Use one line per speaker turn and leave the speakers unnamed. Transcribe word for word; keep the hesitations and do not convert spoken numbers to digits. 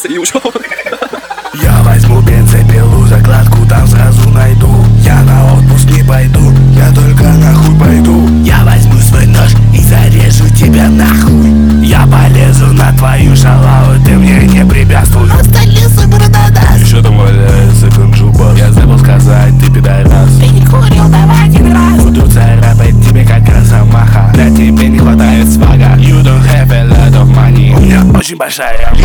развернулся и ушел.
Я возьму бензопилу, закладку там сразу найду. Я на отпуск не пойду, я только нахуй пойду. Я возьму свой нож и зарежу тебя нахуй. Я полезу на твою шалаву, ты мне не препятствуй. Остались борода.
Еще там валяется конжубас.
Я забыл сказать, ты пидорас.
Ты не курил, давай один раз.
Буду царапать тебе как росомаха. Да тебе не хватает свага. You don't have a lot of money. У меня очень большая